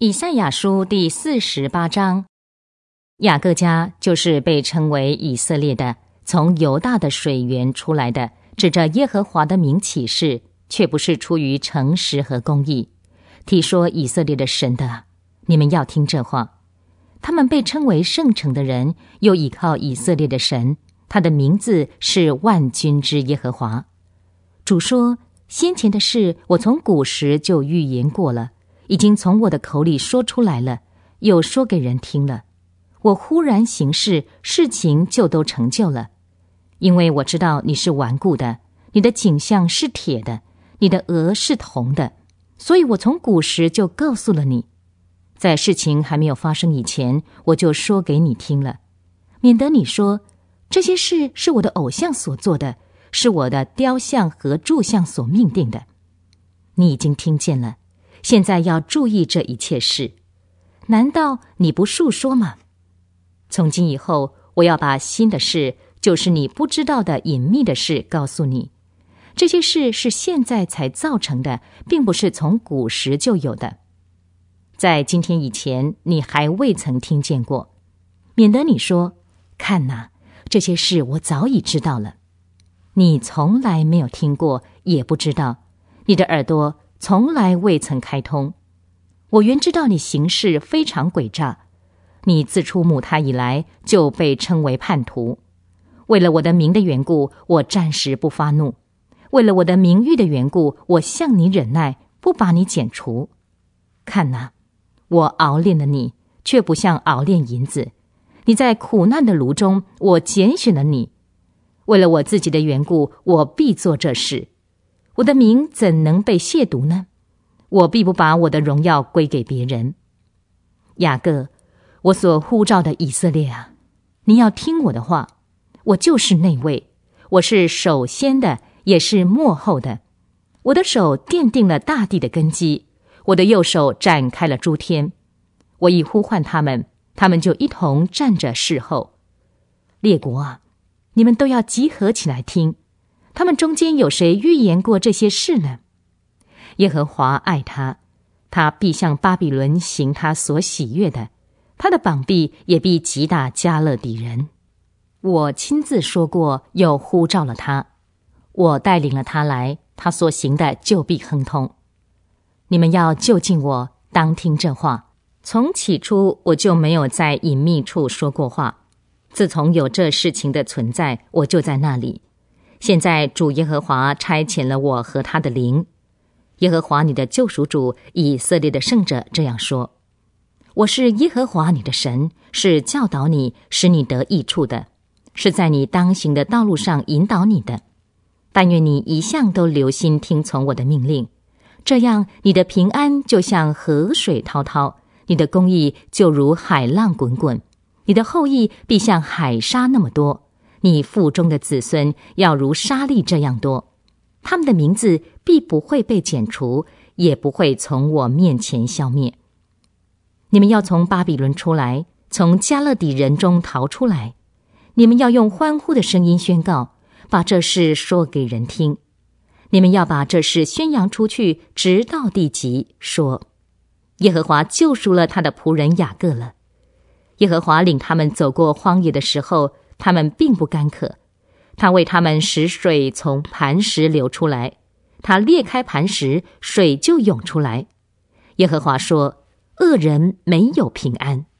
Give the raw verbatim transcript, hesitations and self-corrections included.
以赛亚书第四十八章，雅各家就是被称为以色列的，从犹大的水源出来的，指着耶和华的名起誓，却不是出于诚实和公义。提说以色列的神的，你们要听这话。他们被称为圣城的人，又倚靠以色列的神，他的名字是万军之耶和华。主说，先前的事我从古时就预言过了，已经从我的口里说出来了，又说给人听了。我忽然行事，事情就都成就了。因为我知道你是顽固的，你的颈项是铁的，你的额是铜的，所以我从古时就告诉了你。在事情还没有发生以前，我就说给你听了，免得你说，这些事是我的偶像所做的，是我的雕像和柱像所命定的。你已经听见了，现在要注意这一切事。难道你不述说吗？从今以后，我要把新的事，就是你不知道的隐秘的事告诉你。这些事是现在才造成的，并不是从古时就有的。在今天以前，你还未曾听见过，免得你说，看哪，这些事我早已知道了。你从来没有听过，也不知道，你的耳朵从来未曾开通。我原知道你行事非常诡诈，你自出母胎以来就被称为叛徒。为了我的名的缘故，我暂时不发怒；为了我的名誉的缘故，我向你忍耐，不把你剪除。看哪，我熬炼了你，却不像熬炼银子。你在苦难的炉中，我拣选了你。为了我自己的缘故，我必做这事。我的名怎能被亵渎呢？我必不把我的荣耀归给别人。雅各，我所呼召的以色列啊，你要听我的话。我就是那位，我是首先的，也是末后的。我的手奠定了大地的根基，我的右手展开了诸天。我一呼唤他们，他们就一同站着侍候。列国啊，你们都要集合起来听，他们中间有谁预言过这些事呢？耶和华爱他，他必向巴比伦行他所喜悦的，他的膀臂也必击打迦勒底人。我亲自说过，又呼召了他，我带领了他来，他所行的就必亨通。你们要就近我，当听这话。从起初我就没有在隐秘处说过话，自从有这事情的存在，我就在那里。现在主耶和华差遣了我和他的灵。耶和华你的救赎主，以色列的圣者这样说，我是耶和华你的神，是教导你，使你得益处的，是在你当行的道路上引导你的。但愿你一向都留心听从我的命令，这样你的平安就像河水滔滔，你的公义就如海浪滚滚，你的后裔必像海沙那么多，你腹中的子孙要如沙粒这样多。他们的名字必不会被剪除，也不会从我面前消灭。你们要从巴比伦出来，从迦勒底人中逃出来。你们要用欢呼的声音宣告，把这事说给人听。你们要把这事宣扬出去，直到地极，说耶和华救赎了他的仆人雅各了。耶和华领他们走过荒野的时候，他们并不干渴。他为他们使水从磐石流出来，他裂开磐石，水就涌出来。耶和华说，恶人没有平安。